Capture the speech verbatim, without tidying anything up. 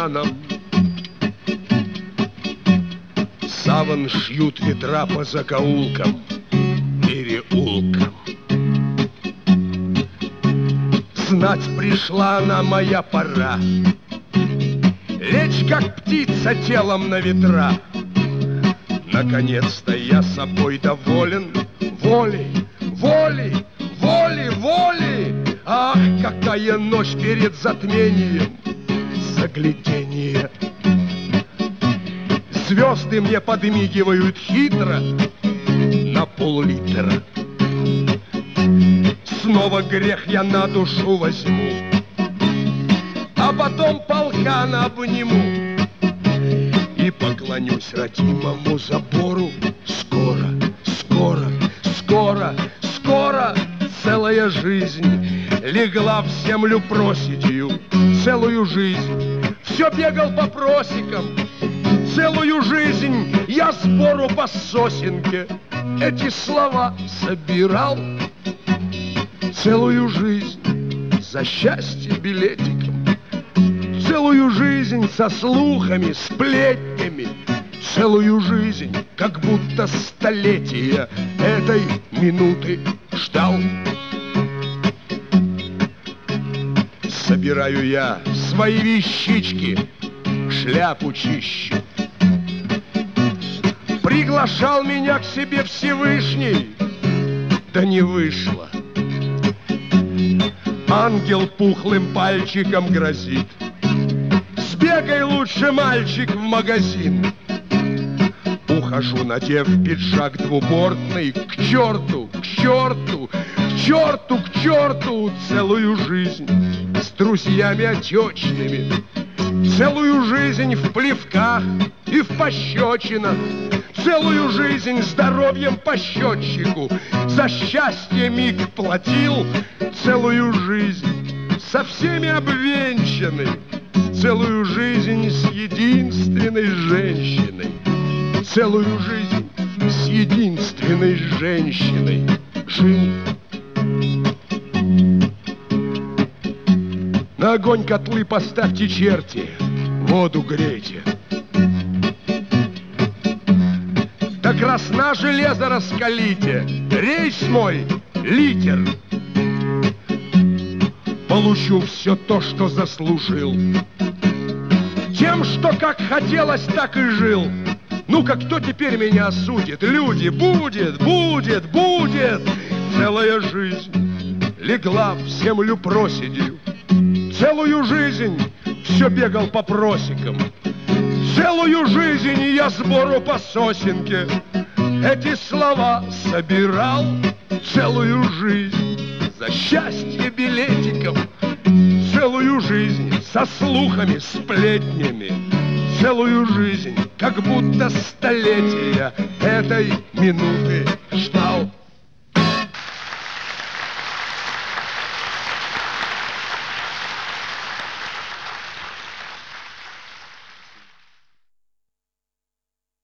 туманом. Саван шьют ветра по закоулкам, переулкам. Знать, пришла она, моя пора, лечь, как птица, телом на ветра. Наконец-то я собой доволен. Волей, волей, волей, волей. Ах, какая ночь перед затмением. Загляденье. Звезды мне подмигивают хитро на пол-литра. Снова грех я на душу возьму, а потом полкана обниму и поклонюсь родимому забору. Скоро, скоро, скоро, скоро целая жизнь легла в землю проседью. Целую жизнь все бегал по просекам. Целую жизнь я сбору по сосенке эти слова собирал. Целую жизнь за счастье билетиком. Целую жизнь со слухами, сплетнями. Целую жизнь, как будто столетия этой минуты ждал. Собираю я свои вещички, шляпу чищу. Приглашал меня к себе Всевышний, да не вышло. Ангел пухлым пальчиком грозит: сбегай лучше, мальчик, в магазин. Ухожу, надев пиджак двубортный, к черту, к черту, к черту, к черту. Целую жизнь с друзьями отечными, целую жизнь в плевках и в пощечинах, целую жизнь здоровьем по счетчику за счастье миг платил. Целую жизнь со всеми обвенчанной, целую жизнь с единственной женщиной, целую жизнь с единственной женщиной жил. На огонь котлы поставьте, черти, воду грейте. До красна железо раскалите, рейс мой литер. Получу все то, что заслужил, тем, что как хотелось, так и жил. Ну-ка, кто теперь меня осудит? Люди, будет, будет, будет. Целая жизнь легла в землю проседью. Целую жизнь все бегал по просекам. Целую жизнь я сбору по сосенке эти слова собирал. Целую жизнь за счастье билетиком, целую жизнь со слухами, сплетнями, целую жизнь, как будто столетия этой минуты ждал.